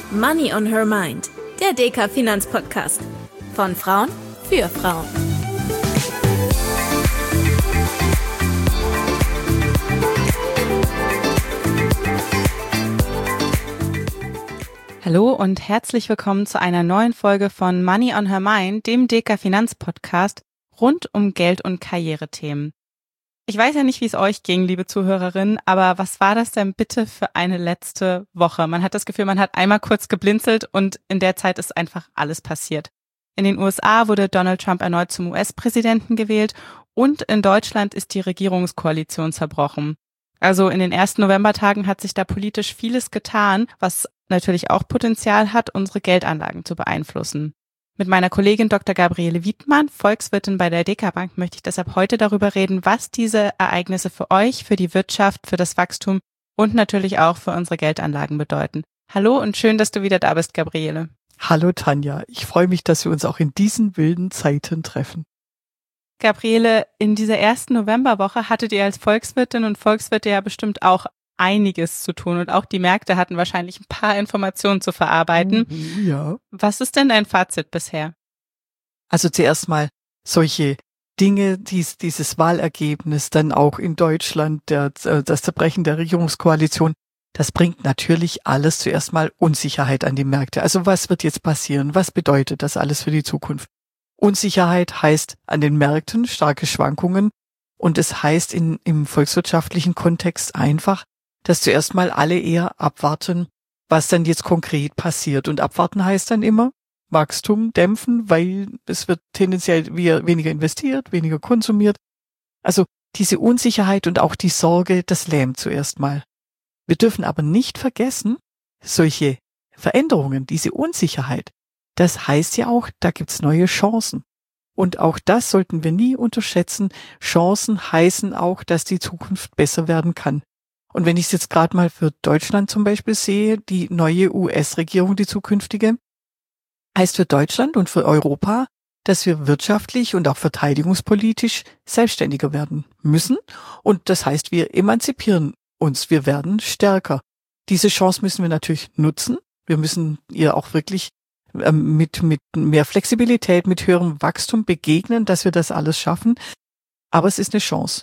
Money on Her Mind, der DK Finanzpodcast. Von Frauen für Frauen. Hallo und herzlich willkommen zu einer neuen Folge von Money on Her Mind, dem DK Finanzpodcast rund um Geld- und Karrierethemen. Ich weiß ja nicht, wie es euch ging, liebe Zuhörerinnen, aber was war das denn bitte für eine letzte Woche? Man hat das Gefühl, man hat einmal kurz geblinzelt und in der Zeit ist einfach alles passiert. In den USA wurde Donald Trump erneut zum US-Präsidenten gewählt und in Deutschland ist die Regierungskoalition zerbrochen. Also in den ersten Novembertagen hat sich da politisch vieles getan, was natürlich auch Potenzial hat, unsere Geldanlagen zu beeinflussen. Mit meiner Kollegin Dr. Gabriele Wiedmann, Volkswirtin bei der DK Bank, möchte ich deshalb heute darüber reden, was diese Ereignisse für euch, für die Wirtschaft, für das Wachstum und natürlich auch für unsere Geldanlagen bedeuten. Hallo und schön, dass du wieder da bist, Gabriele. Hallo Tanja, ich freue mich, dass wir uns auch in diesen wilden Zeiten treffen. Gabriele, in dieser ersten Novemberwoche hattet ihr als Volkswirtin und Volkswirte ja bestimmt auch einiges zu tun und auch die Märkte hatten wahrscheinlich ein paar Informationen zu verarbeiten. Ja. Was ist denn dein Fazit bisher? Also zuerst mal solche Dinge, dieses Wahlergebnis, dann auch in Deutschland, das Zerbrechen der Regierungskoalition, das bringt natürlich alles zuerst mal Unsicherheit an die Märkte. Also was wird jetzt passieren? Was bedeutet das alles für die Zukunft? Unsicherheit heißt an den Märkten starke Schwankungen und es heißt im volkswirtschaftlichen Kontext einfach, dass zuerst mal alle eher abwarten, was dann jetzt konkret passiert. Und abwarten heißt dann immer Wachstum dämpfen, weil es wird tendenziell weniger investiert, weniger konsumiert. Also diese Unsicherheit und auch die Sorge, das lähmt zuerst mal. Wir dürfen aber nicht vergessen, solche Veränderungen, diese Unsicherheit, das heißt ja auch, da gibt's neue Chancen. Und auch das sollten wir nie unterschätzen. Chancen heißen auch, dass die Zukunft besser werden kann. Und wenn ich es jetzt gerade mal für Deutschland zum Beispiel sehe, die neue US-Regierung, die zukünftige, heißt für Deutschland und für Europa, dass wir wirtschaftlich und auch verteidigungspolitisch selbstständiger werden müssen. Und das heißt, wir emanzipieren uns, wir werden stärker. Diese Chance müssen wir natürlich nutzen. Wir müssen ihr auch wirklich mit mehr Flexibilität, mit höherem Wachstum begegnen, dass wir das alles schaffen. Aber es ist eine Chance.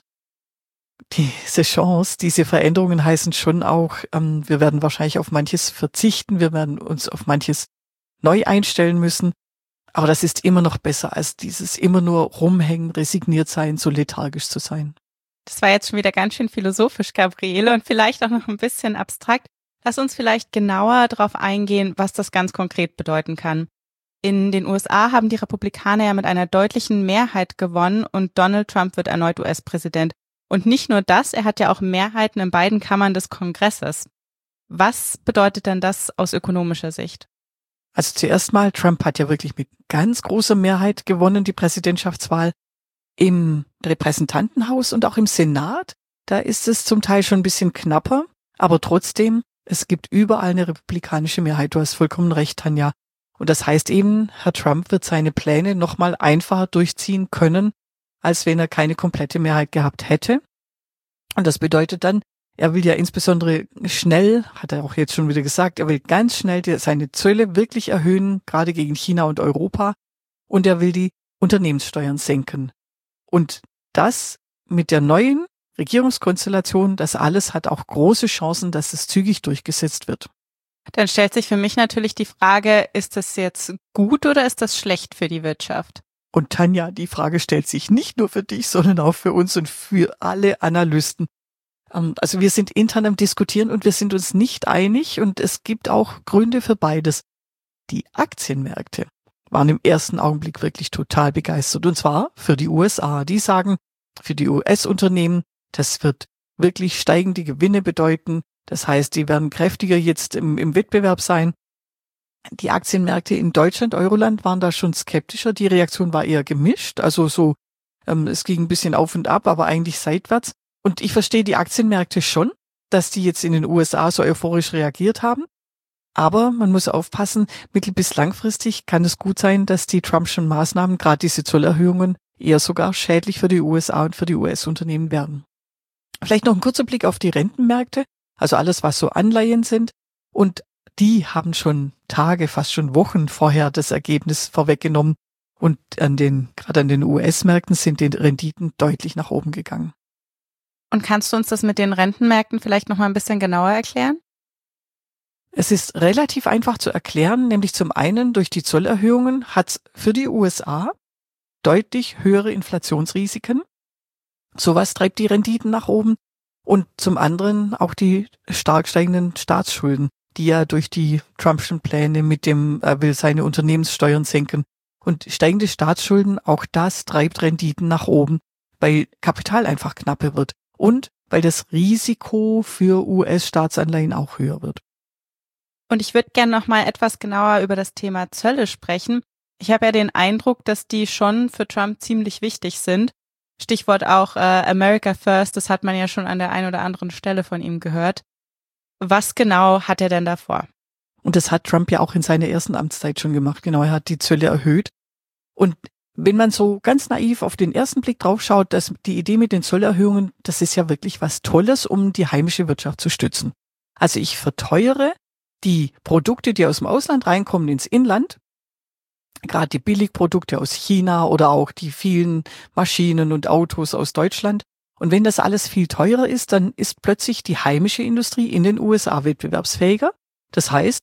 Diese Chance, diese Veränderungen heißen schon auch, wir werden wahrscheinlich auf manches verzichten, wir werden uns auf manches neu einstellen müssen, aber das ist immer noch besser als dieses immer nur rumhängen, resigniert sein, so lethargisch zu sein. Das war jetzt schon wieder ganz schön philosophisch, Gabriele, und vielleicht auch noch ein bisschen abstrakt. Lass uns vielleicht genauer darauf eingehen, was das ganz konkret bedeuten kann. In den USA haben die Republikaner ja mit einer deutlichen Mehrheit gewonnen und Donald Trump wird erneut US-Präsident. Und nicht nur das, er hat ja auch Mehrheiten in beiden Kammern des Kongresses. Was bedeutet denn das aus ökonomischer Sicht? Also zuerst mal, Trump hat ja wirklich mit ganz großer Mehrheit gewonnen, die Präsidentschaftswahl im Repräsentantenhaus und auch im Senat. Da ist es zum Teil schon ein bisschen knapper, aber trotzdem, es gibt überall eine republikanische Mehrheit. Du hast vollkommen recht, Tanja. Und das heißt eben, Herr Trump wird seine Pläne nochmal einfacher durchziehen können, als wenn er keine komplette Mehrheit gehabt hätte. Und das bedeutet dann, er will ja insbesondere schnell, hat er auch jetzt schon wieder gesagt, er will ganz schnell seine Zölle wirklich erhöhen, gerade gegen China und Europa. Und er will die Unternehmenssteuern senken. Und das mit der neuen Regierungskonstellation, das alles hat auch große Chancen, dass es zügig durchgesetzt wird. Dann stellt sich für mich natürlich die Frage, ist das jetzt gut oder ist das schlecht für die Wirtschaft? Und Tanja, die Frage stellt sich nicht nur für dich, sondern auch für uns und für alle Analysten. Also wir sind intern am Diskutieren und wir sind uns nicht einig und es gibt auch Gründe für beides. Die Aktienmärkte waren im ersten Augenblick wirklich total begeistert und zwar für die USA. Die sagen, für die US-Unternehmen, das wird wirklich steigende Gewinne bedeuten. Das heißt, die werden kräftiger jetzt im Wettbewerb sein. Die Aktienmärkte in Deutschland, Euroland waren da schon skeptischer. Die Reaktion war eher gemischt. Also so, es ging ein bisschen auf und ab, aber eigentlich seitwärts. Und ich verstehe die Aktienmärkte schon, dass die jetzt in den USA so euphorisch reagiert haben. Aber man muss aufpassen, mittel- bis langfristig kann es gut sein, dass die Trumpschen Maßnahmen, gerade diese Zollerhöhungen, eher sogar schädlich für die USA und für die US-Unternehmen werden. Vielleicht noch ein kurzer Blick auf die Rentenmärkte, also alles, was so Anleihen sind. Und die haben schon Tage, fast schon Wochen vorher das Ergebnis vorweggenommen und gerade an den US-Märkten sind die Renditen deutlich nach oben gegangen. Und kannst du uns das mit den Rentenmärkten vielleicht noch mal ein bisschen genauer erklären? Es ist relativ einfach zu erklären, nämlich zum einen durch die Zollerhöhungen hat es für die USA deutlich höhere Inflationsrisiken. Sowas treibt die Renditen nach oben. Und zum anderen auch die stark steigenden Staatsschulden, die ja durch die Trumpschen Pläne mit dem, er will seine Unternehmenssteuern senken. Und steigende Staatsschulden, auch das treibt Renditen nach oben, weil Kapital einfach knapper wird und weil das Risiko für US-Staatsanleihen auch höher wird. Und ich würde gerne noch mal etwas genauer über das Thema Zölle sprechen. Ich habe ja den Eindruck, dass die schon für Trump ziemlich wichtig sind. Stichwort auch America First, das hat man ja schon an der einen oder anderen Stelle von ihm gehört. Was genau hat er denn davor? Und das hat Trump ja auch in seiner ersten Amtszeit schon gemacht. Genau, er hat die Zölle erhöht. Und wenn man so ganz naiv auf den ersten Blick drauf schaut, dass die Idee mit den Zollerhöhungen, das ist ja wirklich was Tolles, um die heimische Wirtschaft zu stützen. Also ich verteuere die Produkte, die aus dem Ausland reinkommen, ins Inland, gerade die Billigprodukte aus China oder auch die vielen Maschinen und Autos aus Deutschland. Und wenn das alles viel teurer ist, dann ist plötzlich die heimische Industrie in den USA wettbewerbsfähiger. Das heißt,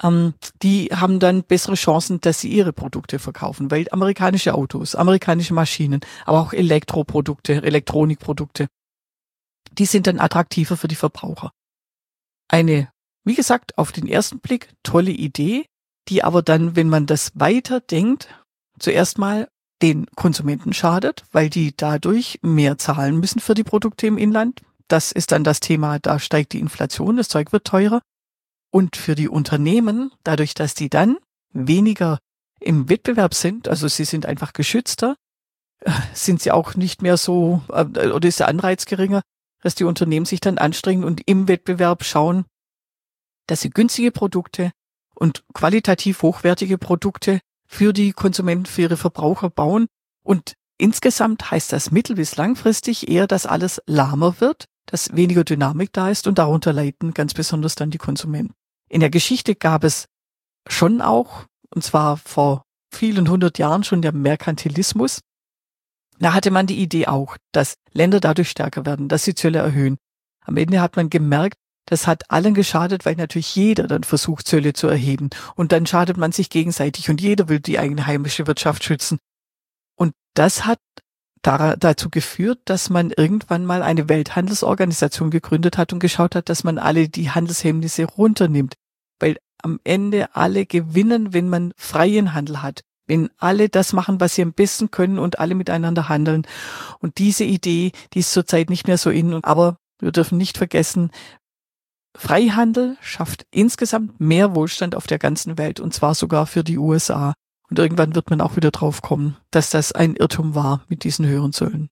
die haben dann bessere Chancen, dass sie ihre Produkte verkaufen, weil amerikanische Autos, amerikanische Maschinen, aber auch Elektroprodukte, Elektronikprodukte, die sind dann attraktiver für die Verbraucher. Eine, wie gesagt, auf den ersten Blick tolle Idee, die aber dann, wenn man das weiterdenkt, zuerst mal den Konsumenten schadet, weil die dadurch mehr zahlen müssen für die Produkte im Inland. Das ist dann das Thema, da steigt die Inflation, das Zeug wird teurer. Und für die Unternehmen, dadurch, dass die dann weniger im Wettbewerb sind, also sie sind einfach geschützter, sind sie auch nicht mehr so, oder ist der Anreiz geringer, dass die Unternehmen sich dann anstrengen und im Wettbewerb schauen, dass sie günstige Produkte und qualitativ hochwertige Produkte für die Konsumenten, für ihre Verbraucher bauen. Und insgesamt heißt das mittel- bis langfristig eher, dass alles lahmer wird, dass weniger Dynamik da ist und darunter leiden ganz besonders dann die Konsumenten. In der Geschichte gab es schon auch, und zwar vor vielen 100 Jahren schon, der Merkantilismus. Da hatte man die Idee auch, dass Länder dadurch stärker werden, dass sie Zölle erhöhen. Am Ende hat man gemerkt, das hat allen geschadet, weil natürlich jeder dann versucht, Zölle zu erheben. Und dann schadet man sich gegenseitig und jeder will die eigene heimische Wirtschaft schützen. Und das hat dazu geführt, dass man irgendwann mal eine Welthandelsorganisation gegründet hat und geschaut hat, dass man alle die Handelshemmnisse runternimmt. Weil am Ende alle gewinnen, wenn man freien Handel hat. Wenn alle das machen, was sie am besten können und alle miteinander handeln. Und diese Idee, die ist zurzeit nicht mehr so in. Aber wir dürfen nicht vergessen, Freihandel schafft insgesamt mehr Wohlstand auf der ganzen Welt und zwar sogar für die USA. Und irgendwann wird man auch wieder drauf kommen, dass das ein Irrtum war mit diesen höheren Zöllen.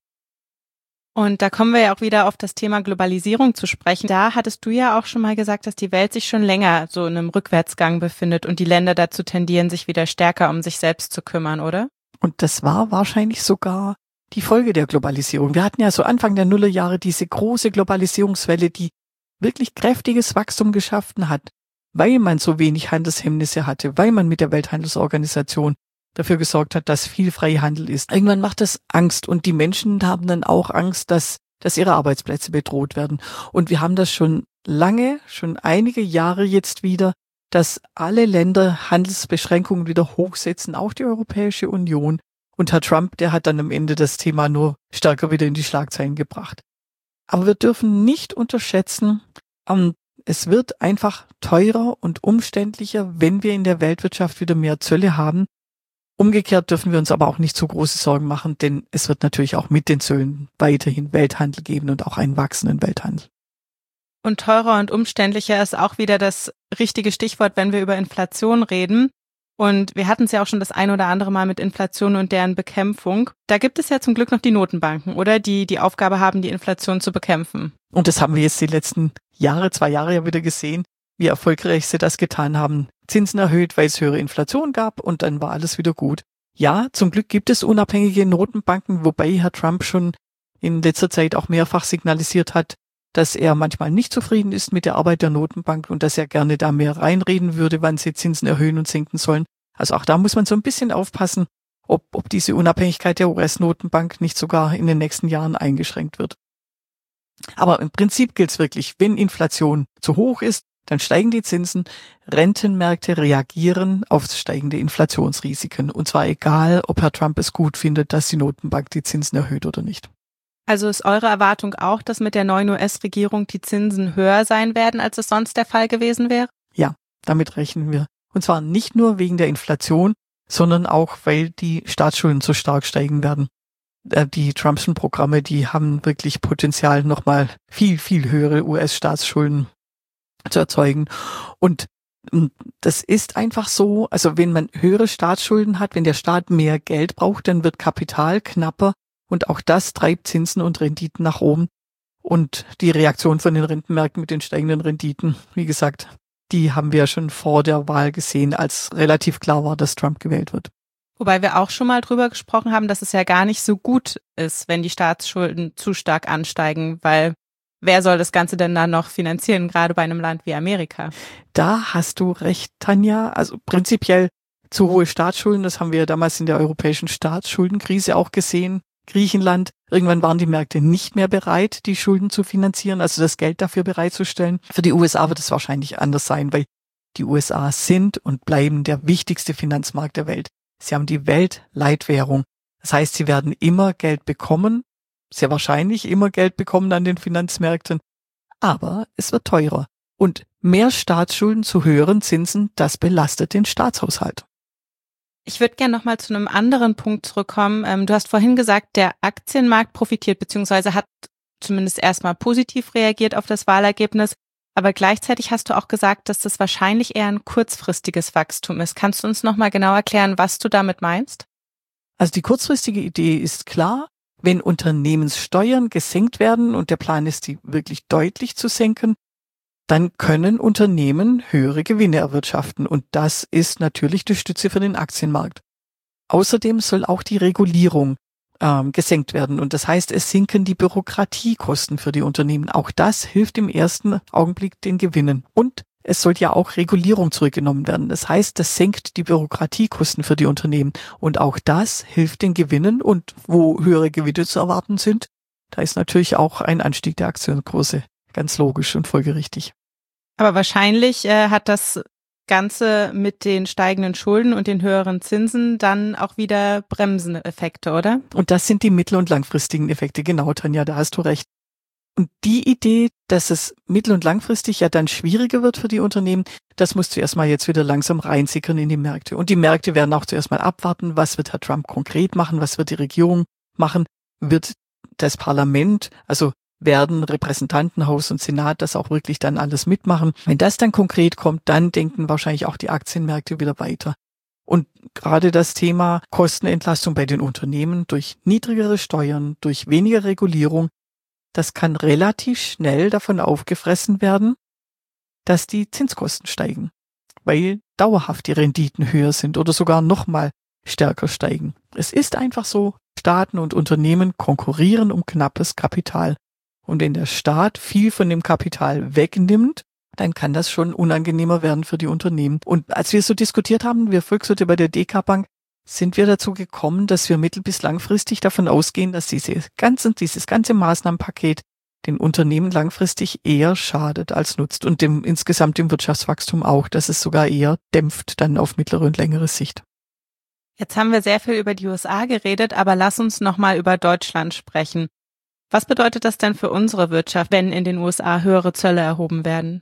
Und da kommen wir ja auch wieder auf das Thema Globalisierung zu sprechen. Da hattest du ja auch schon mal gesagt, dass die Welt sich schon länger so in einem Rückwärtsgang befindet und die Länder dazu tendieren, sich wieder stärker um sich selbst zu kümmern, oder? Und das war wahrscheinlich sogar die Folge der Globalisierung. Wir hatten ja so Anfang der Nullerjahre diese große Globalisierungswelle, die wirklich kräftiges Wachstum geschaffen hat, weil man so wenig Handelshemmnisse hatte, weil man mit der Welthandelsorganisation dafür gesorgt hat, dass viel Freihandel ist. Irgendwann macht das Angst und die Menschen haben dann auch Angst, dass ihre Arbeitsplätze bedroht werden. Und wir haben das schon lange, schon einige Jahre jetzt wieder, dass alle Länder Handelsbeschränkungen wieder hochsetzen, auch die Europäische Union. Und Herr Trump, der hat dann am Ende das Thema nur stärker wieder in die Schlagzeilen gebracht. Aber wir dürfen nicht unterschätzen, es wird einfach teurer und umständlicher, wenn wir in der Weltwirtschaft wieder mehr Zölle haben. Umgekehrt dürfen wir uns aber auch nicht so große Sorgen machen, denn es wird natürlich auch mit den Zöllen weiterhin Welthandel geben und auch einen wachsenden Welthandel. Und teurer und umständlicher ist auch wieder das richtige Stichwort, wenn wir über Inflation reden. Und wir hatten es ja auch schon das ein oder andere Mal mit Inflation und deren Bekämpfung. Da gibt es ja zum Glück noch die Notenbanken, oder? Die Aufgabe haben, die Inflation zu bekämpfen. Und das haben wir jetzt die letzten 2 Jahre ja wieder gesehen, wie erfolgreich sie das getan haben. Zinsen erhöht, weil es höhere Inflation gab und dann war alles wieder gut. Ja, zum Glück gibt es unabhängige Notenbanken, wobei Herr Trump schon in letzter Zeit auch mehrfach signalisiert hat, dass er manchmal nicht zufrieden ist mit der Arbeit der Notenbank und dass er gerne da mehr reinreden würde, wann sie Zinsen erhöhen und senken sollen. Also auch da muss man so ein bisschen aufpassen, ob diese Unabhängigkeit der US-Notenbank nicht sogar in den nächsten Jahren eingeschränkt wird. Aber im Prinzip gilt es wirklich, wenn Inflation zu hoch ist, dann steigen die Zinsen. Rentenmärkte reagieren auf steigende Inflationsrisiken. Und zwar egal, ob Herr Trump es gut findet, dass die Notenbank die Zinsen erhöht oder nicht. Also ist eure Erwartung auch, dass mit der neuen US-Regierung die Zinsen höher sein werden, als es sonst der Fall gewesen wäre? Ja, damit rechnen wir. Und zwar nicht nur wegen der Inflation, sondern auch, weil die Staatsschulden so stark steigen werden. Die Trumpschen Programme, die haben wirklich Potenzial, nochmal viel, viel höhere US-Staatsschulden zu erzeugen. Und das ist einfach so, also wenn man höhere Staatsschulden hat, wenn der Staat mehr Geld braucht, dann wird Kapital knapper und auch das treibt Zinsen und Renditen nach oben. Und die Reaktion von den Rentenmärkten mit den steigenden Renditen, wie gesagt, die haben wir schon vor der Wahl gesehen, als relativ klar war, dass Trump gewählt wird. Wobei wir auch schon mal drüber gesprochen haben, dass es ja gar nicht so gut ist, wenn die Staatsschulden zu stark ansteigen, weil wer soll das Ganze denn dann noch finanzieren, gerade bei einem Land wie Amerika? Da hast du recht, Tanja. Also prinzipiell zu hohe Staatsschulden, das haben wir damals in der europäischen Staatsschuldenkrise auch gesehen. Griechenland, irgendwann waren die Märkte nicht mehr bereit, die Schulden zu finanzieren, also das Geld dafür bereitzustellen. Für die USA wird es wahrscheinlich anders sein, weil die USA sind und bleiben der wichtigste Finanzmarkt der Welt. Sie haben die Weltleitwährung. Das heißt, sie werden immer Geld bekommen, sehr wahrscheinlich immer Geld bekommen an den Finanzmärkten, aber es wird teurer. Und mehr Staatsschulden zu höheren Zinsen, das belastet den Staatshaushalt. Ich würde gerne nochmal zu einem anderen Punkt zurückkommen. Du hast vorhin gesagt, der Aktienmarkt profitiert bzw. hat zumindest erstmal positiv reagiert auf das Wahlergebnis. Aber gleichzeitig hast du auch gesagt, dass das wahrscheinlich eher ein kurzfristiges Wachstum ist. Kannst du uns nochmal genau erklären, was du damit meinst? Also die kurzfristige Idee ist klar, wenn Unternehmenssteuern gesenkt werden und der Plan ist, die wirklich deutlich zu senken, dann können Unternehmen höhere Gewinne erwirtschaften und das ist natürlich die Stütze für den Aktienmarkt. Außerdem soll auch die Regulierung gesenkt werden und das heißt, es sinken die Bürokratiekosten für die Unternehmen. Auch das hilft im ersten Augenblick den Gewinnen und es soll ja auch Regulierung zurückgenommen werden. Das heißt, das senkt die Bürokratiekosten für die Unternehmen und auch das hilft den Gewinnen und wo höhere Gewinne zu erwarten sind, da ist natürlich auch ein Anstieg der Aktienkurse ganz logisch und folgerichtig. Aber wahrscheinlich hat das Ganze mit den steigenden Schulden und den höheren Zinsen dann auch wieder bremsende Effekte, oder? Und das sind die mittel- und langfristigen Effekte. Genau, Tanja, da hast du recht. Und die Idee, dass es mittel- und langfristig ja dann schwieriger wird für die Unternehmen, das muss zuerst mal jetzt wieder langsam reinsickern in die Märkte. Und die Märkte werden auch zuerst mal abwarten, was wird Herr Trump konkret machen, was wird die Regierung machen, wird das Parlament, also werden Repräsentantenhaus und Senat das auch wirklich dann alles mitmachen. Wenn das dann konkret kommt, dann denken wahrscheinlich auch die Aktienmärkte wieder weiter. Und gerade das Thema Kostenentlastung bei den Unternehmen durch niedrigere Steuern, durch weniger Regulierung, das kann relativ schnell davon aufgefressen werden, dass die Zinskosten steigen, weil dauerhaft die Renditen höher sind oder sogar nochmal stärker steigen. Es ist einfach so, Staaten und Unternehmen konkurrieren um knappes Kapital. Und wenn der Staat viel von dem Kapital wegnimmt, dann kann das schon unangenehmer werden für die Unternehmen. Und als wir so diskutiert haben, wir Volkswirte bei der DK Bank, sind wir dazu gekommen, dass wir mittel- bis langfristig davon ausgehen, dass dieses ganze Maßnahmenpaket den Unternehmen langfristig eher schadet als nutzt und insgesamt dem Wirtschaftswachstum auch, dass es sogar eher dämpft dann auf mittlere und längere Sicht. Jetzt haben wir sehr viel über die USA geredet, aber lass uns nochmal über Deutschland sprechen. Was bedeutet das denn für unsere Wirtschaft, wenn in den USA höhere Zölle erhoben werden?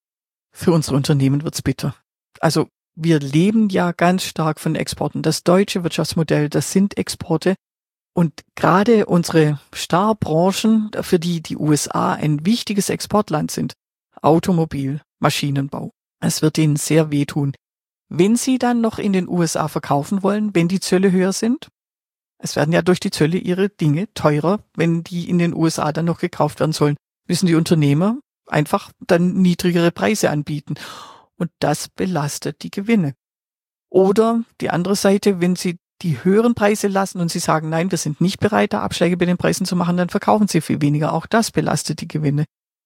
Für unsere Unternehmen wird's bitter. Also wir leben ja ganz stark von Exporten. Das deutsche Wirtschaftsmodell, das sind Exporte. Und gerade unsere Starbranchen, für die die USA ein wichtiges Exportland sind, Automobil, Maschinenbau, es wird ihnen sehr wehtun. Wenn sie dann noch in den USA verkaufen wollen, wenn die Zölle höher sind, es werden ja durch die Zölle ihre Dinge teurer, wenn die in den USA dann noch gekauft werden sollen, müssen die Unternehmer einfach dann niedrigere Preise anbieten. Und das belastet die Gewinne. Oder die andere Seite, wenn sie die höheren Preise lassen und sie sagen, nein, wir sind nicht bereit, da Abschläge bei den Preisen zu machen, dann verkaufen sie viel weniger. Auch das belastet die Gewinne.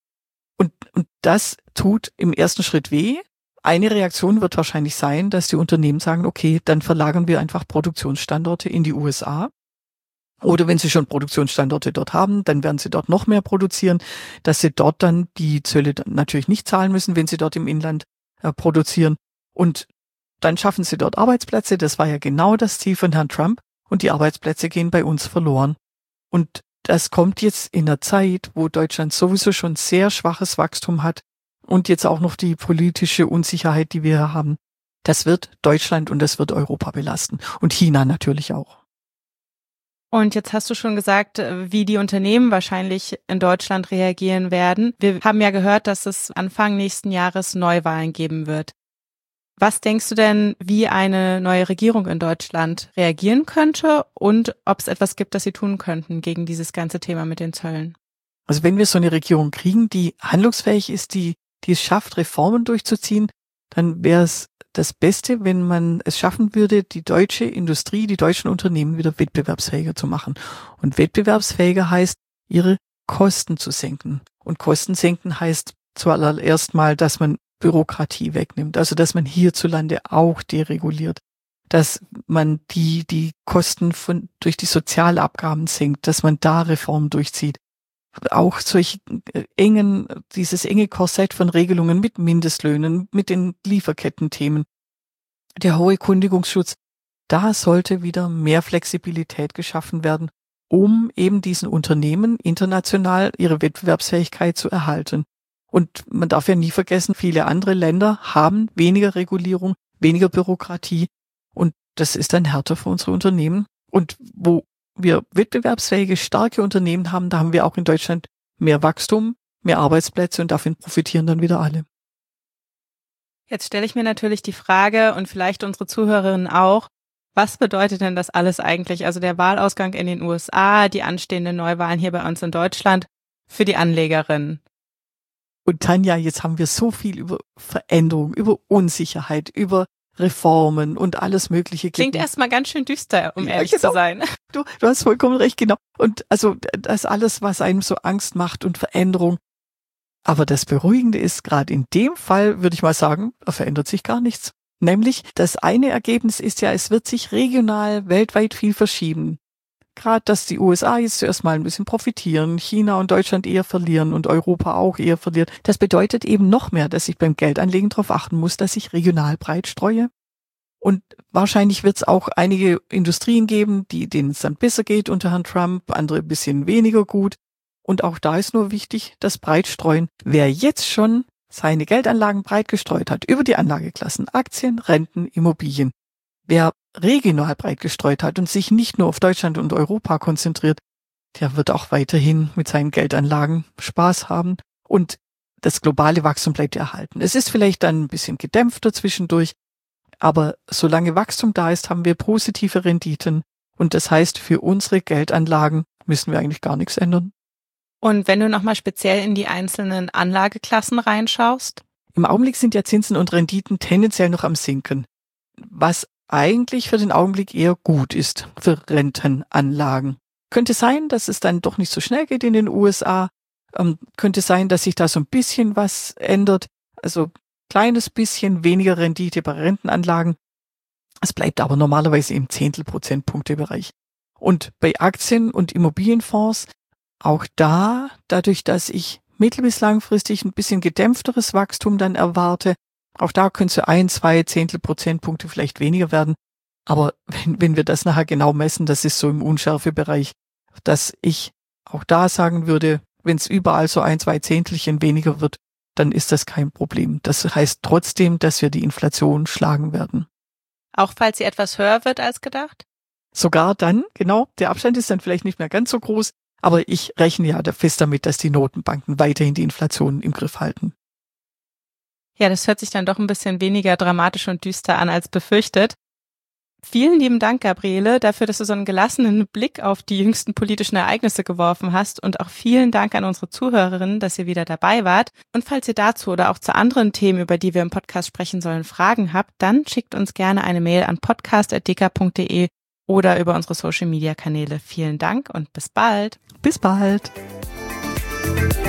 Und das tut im ersten Schritt weh. Eine Reaktion wird wahrscheinlich sein, dass die Unternehmen sagen, okay, dann verlagern wir einfach Produktionsstandorte in die USA. Oder wenn sie schon Produktionsstandorte dort haben, dann werden sie dort noch mehr produzieren, dass sie dort dann die Zölle natürlich nicht zahlen müssen, wenn sie dort im Inland produzieren. Und dann schaffen sie dort Arbeitsplätze. Das war ja genau das Ziel von Herrn Trump. Und die Arbeitsplätze gehen bei uns verloren. Und das kommt jetzt in einer Zeit, wo Deutschland sowieso schon sehr schwaches Wachstum hat und jetzt auch noch die politische Unsicherheit, die wir haben. Das wird Deutschland und das wird Europa belasten und China natürlich auch. Und jetzt hast du schon gesagt, wie die Unternehmen wahrscheinlich in Deutschland reagieren werden. Wir haben ja gehört, dass es Anfang nächsten Jahres Neuwahlen geben wird. Was denkst du denn, wie eine neue Regierung in Deutschland reagieren könnte und ob es etwas gibt, das sie tun könnten gegen dieses ganze Thema mit den Zöllen? Also wenn wir so eine Regierung kriegen, die handlungsfähig ist, die es schafft, Reformen durchzuziehen, dann wäre es das Beste, wenn man es schaffen würde, die deutsche Industrie, die deutschen Unternehmen wieder wettbewerbsfähiger zu machen. Und wettbewerbsfähiger heißt, ihre Kosten zu senken. Und Kosten senken heißt zuallererst mal, dass man Bürokratie wegnimmt, also dass man hierzulande auch dereguliert, dass man die Kosten durch die Sozialabgaben senkt, dass man da Reformen durchzieht. Auch dieses enge Korsett von Regelungen mit Mindestlöhnen, mit den Lieferkettenthemen, der hohe Kündigungsschutz, da sollte wieder mehr Flexibilität geschaffen werden, um eben diesen Unternehmen international ihre Wettbewerbsfähigkeit zu erhalten. Und man darf ja nie vergessen, viele andere Länder haben weniger Regulierung, weniger Bürokratie und das ist dann härter für unsere Unternehmen. Und wo wir wettbewerbsfähige, starke Unternehmen haben, da haben wir auch in Deutschland mehr Wachstum, mehr Arbeitsplätze und davon profitieren dann wieder alle. Jetzt stelle ich mir natürlich die Frage und vielleicht unsere Zuhörerinnen auch, was bedeutet denn das alles eigentlich? Also der Wahlausgang in den USA, die anstehenden Neuwahlen hier bei uns in Deutschland für die Anlegerinnen. Und Tanja, jetzt haben wir so viel über Veränderung, über Unsicherheit, über Reformen und alles Mögliche. Klingt erstmal ganz schön düster, um ehrlich zu sein. Du hast vollkommen recht, genau. Und also das alles, was einem so Angst macht und Veränderung. Aber das Beruhigende ist, gerade in dem Fall, würde ich mal sagen, da verändert sich gar nichts. Nämlich, das eine Ergebnis ist ja, es wird sich regional, weltweit viel verschieben. Gerade, dass die USA jetzt zuerst mal ein bisschen profitieren, China und Deutschland eher verlieren und Europa auch eher verliert. Das bedeutet eben noch mehr, dass ich beim Geldanlegen darauf achten muss, dass ich regional breit streue. Und wahrscheinlich wird es auch einige Industrien geben, denen es dann besser geht unter Herrn Trump, andere ein bisschen weniger gut. Und auch da ist nur wichtig, das Breitstreuen. Wer jetzt schon seine Geldanlagen breit gestreut hat, über die Anlageklassen, Aktien, Renten, Immobilien, wer regional breit gestreut hat und sich nicht nur auf Deutschland und Europa konzentriert, der wird auch weiterhin mit seinen Geldanlagen Spaß haben und das globale Wachstum bleibt erhalten. Es ist vielleicht dann ein bisschen gedämpfter zwischendurch, aber solange Wachstum da ist, haben wir positive Renditen und das heißt, für unsere Geldanlagen müssen wir eigentlich gar nichts ändern. Und wenn du nochmal speziell in die einzelnen Anlageklassen reinschaust? Im Augenblick sind ja Zinsen und Renditen tendenziell noch am Sinken, was eigentlich für den Augenblick eher gut ist für Rentenanlagen. Könnte sein, dass es dann doch nicht so schnell geht in den USA. Könnte sein, dass sich da so ein bisschen was ändert. Also kleines bisschen weniger Rendite bei Rentenanlagen. Es bleibt aber normalerweise im Zehntelprozentpunktebereich. Und bei Aktien und Immobilienfonds, auch dadurch, dass ich mittel- bis langfristig ein bisschen gedämpfteres Wachstum dann erwarte, auch da können so 1-2 Zehntelprozentpunkte vielleicht weniger werden. Aber wenn wir das nachher genau messen, das ist so im Unschärfebereich, dass ich auch da sagen würde, wenn es überall so 1-2 Zehntelchen weniger wird, dann ist das kein Problem. Das heißt trotzdem, dass wir die Inflation schlagen werden. Auch falls sie etwas höher wird als gedacht? Sogar dann, genau, der Abstand ist dann vielleicht nicht mehr ganz so groß, aber ich rechne ja fest damit, dass die Notenbanken weiterhin die Inflation im Griff halten. Ja, das hört sich dann doch ein bisschen weniger dramatisch und düster an als befürchtet. Vielen lieben Dank, Gabriele, dafür, dass du so einen gelassenen Blick auf die jüngsten politischen Ereignisse geworfen hast und auch vielen Dank an unsere Zuhörerinnen, dass ihr wieder dabei wart. Und falls ihr dazu oder auch zu anderen Themen, über die wir im Podcast sprechen sollen, Fragen habt, dann schickt uns gerne eine Mail an podcast@deka.de oder über unsere Social-Media-Kanäle. Vielen Dank und bis bald. Bis bald.